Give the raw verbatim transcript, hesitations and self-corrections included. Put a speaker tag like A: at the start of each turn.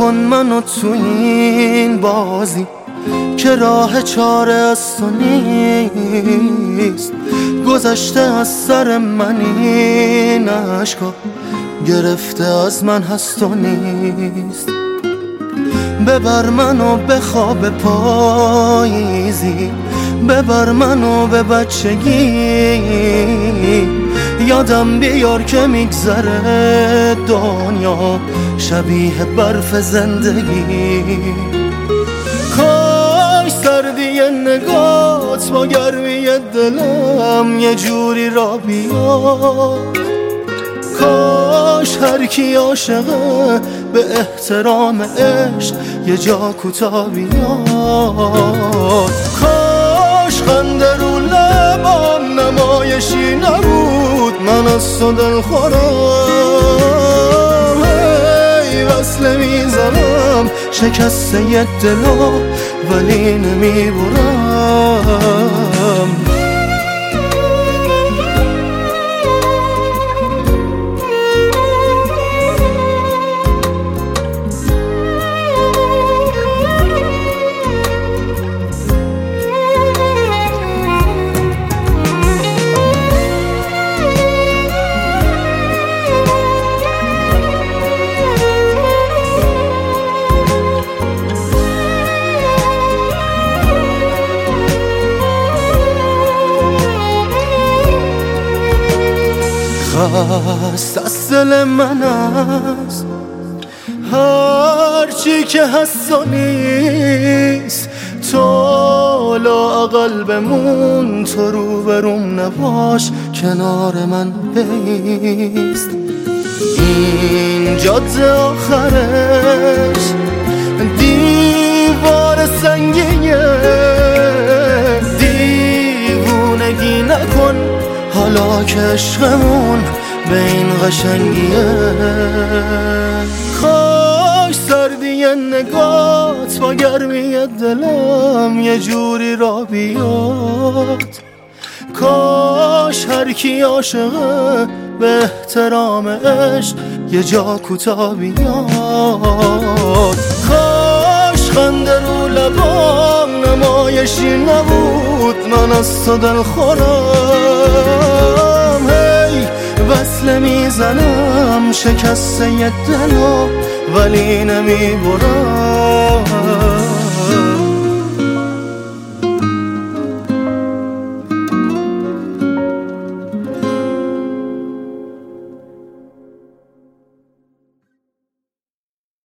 A: نکن منو تو این بازی که راه چاره از تو نیست. گذشته از سر من این عشقا، گرفته از من هست و نیست. ببر منو به خواب پاییزی، ببر منو به بچگی، یادم بیار که میگذره دنیا شبیه برف زندگی. کاش سردی نگات با گرمی دلم یه جوری را بیاد. کاش هر کی عاشقه به احترام عشق یه جا کوتاه بیاد. کاش خنده رو لبام نمایشی نبود، من از تو دل خورم. هی وصله میزنم شکسته یه دلو ولی نمیبرم. خست از دل من است هرچی که هست و نیست. تو لااقل بمون، تو رو بروم نباش، کنار من بیست. این جاده آخرش دیوار سنگیه، دیوونگی نکن حالا که عشقمون به این قشنگیه. کاش سردی نگات با گرمی دلم یه جوری را بیاد. کاش هر کی عاشقه به احترام عشق یه جا کوتاه بیاد. کاش خنده رو لبام نمایشی نبود، من از تو دل خورم. هی وصله میزنم شکسته یه دلو ولی نمیبرم.